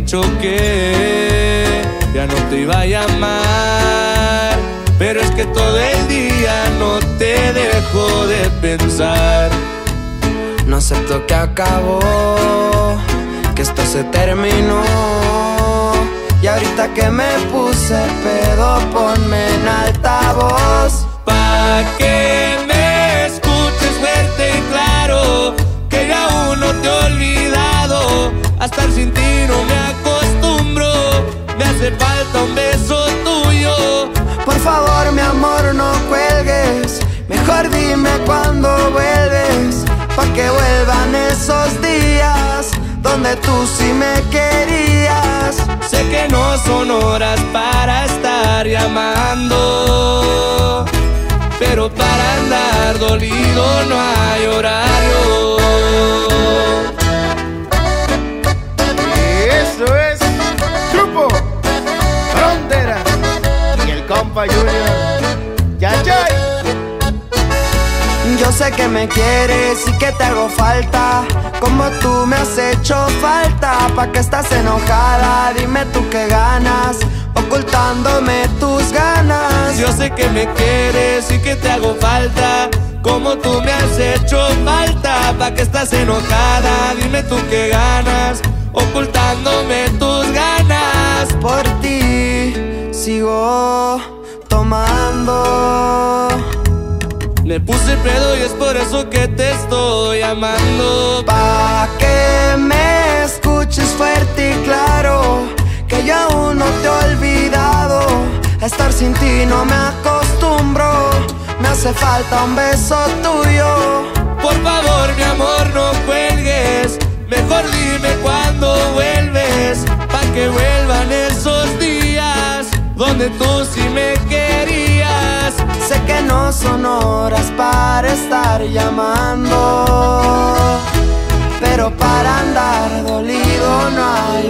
dicho que ya no te iba a llamar, pero es que todo el día no te dejo de pensar. No acepto que acabó, que esto se terminó. Y ahorita que me puse pedo, ponme en altavoz, pa' que me escuches fuerte y claro, que ya aún no te he olvidado. A estar sin ti no me acostumbro, me hace falta un beso tuyo. Por favor, mi amor, no cuelgues, mejor dime cuándo vuelves, pa' que vuelvan esos días donde tú sí me querías. Sé que no son horas para estar llamando, pero para andar dolido no hay horario. Eso es Grupo Frontera y el compa Junior. Yayay. Yo sé que me quieres y que te hago falta, como tú me has hecho falta. ¿Pa' qué estás enojada? Dime tú qué ganas, ocultándome tus ganas. Yo sé que me quieres y que te hago falta, como tú me has hecho falta. ¿Pa' qué estás enojada? Dime tú qué ganas, ocultándome tus ganas. Por ti sigo tomando. Me puse pedo y es por eso que te estoy llamando. Pa' que me escuches fuerte y claro, que yo aún no te he olvidado. A estar sin ti no me acostumbro, me hace falta un beso tuyo. Por favor, mi amor, no cuelgues, mejor dime cuándo vuelves, pa' que vuelvan esos días donde tú sí me querías. Sé que no son horas para estar llamando, pero para andar dolido no hay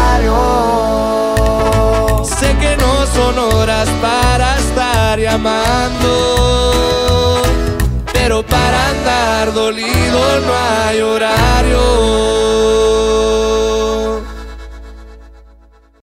horario. Sé que no son horas para estar llamando, pero para andar dolido no hay horario.